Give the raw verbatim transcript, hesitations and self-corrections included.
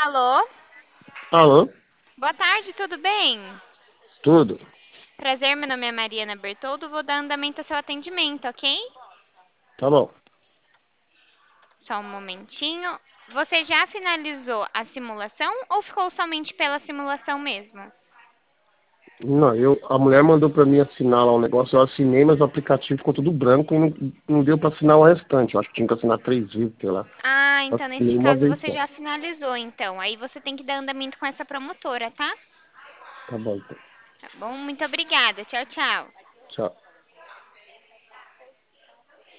Alô? Alô? Boa tarde, tudo bem? Tudo? Prazer, meu nome é Mariana Bertoldo, vou dar andamento ao seu atendimento, ok? Tá bom. Só um momentinho. Você já finalizou a simulação ou ficou somente pela simulação mesmo? Não, eu, a mulher mandou pra mim assinar lá um negócio, eu assinei, mas o aplicativo ficou tudo branco e não, não deu pra assinar o restante. Eu acho que tinha que assinar três vezes, sei lá. Ah, então nesse Assinei uma caso vez você só. já finalizou, então. Aí você tem que dar andamento com essa promotora, tá? Tá bom, então. Tá bom? Muito obrigada. Tchau, tchau. Tchau.